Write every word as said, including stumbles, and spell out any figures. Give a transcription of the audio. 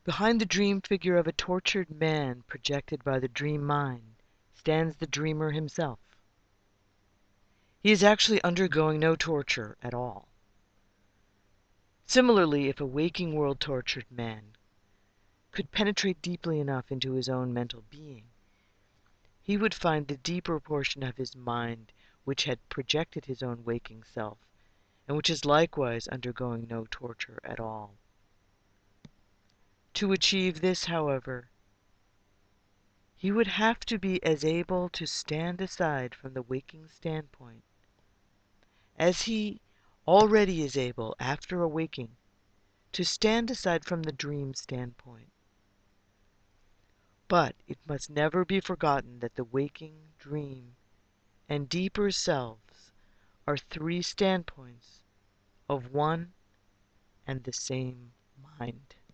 Behind the dream figure of a tortured man projected by the dream mind stands the dreamer himself. He is actually undergoing no torture at all. Similarly, if a waking world tortured man could penetrate deeply enough into his own mental being, he would find the deeper portion of his mind which had projected his own waking self, and which is likewise undergoing no torture at all. To achieve this, however, he would have to be as able to stand aside from the waking standpoint as he already is able, after awaking, to stand aside from the dream standpoint. But it must never be forgotten that the waking, dream, and deeper selves are three standpoints of one and the same mind.